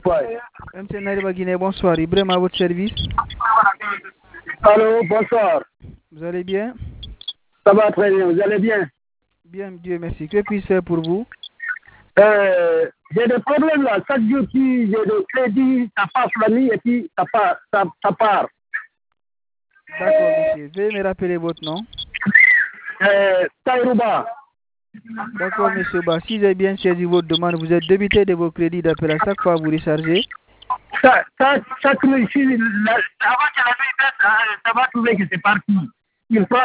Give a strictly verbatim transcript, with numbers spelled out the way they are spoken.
Ouais. M C Nariba Guinée, bonsoir. Ibrahim à votre service. Allô, bonsoir. Vous allez bien? Ça va très bien, vous allez bien? Bien, Dieu merci. Que puis-je faire pour vous? euh, J'ai des problèmes là. Chaque jour, qui j'ai des crédits, ça passe la nuit et puis ça part. Ça, ça part. D'accord, monsieur. Veuillez me rappeler votre nom. Euh, Taïrouba. D'accord, monsieur Ba. Si j'ai bien saisi votre demande, vous êtes débité de vos crédits d'appel à chaque fois que vous rechargez. Ça, ça, chaque nuit, si la, avant que la nuit fasse, ça va trouver que c'est parti. Il prend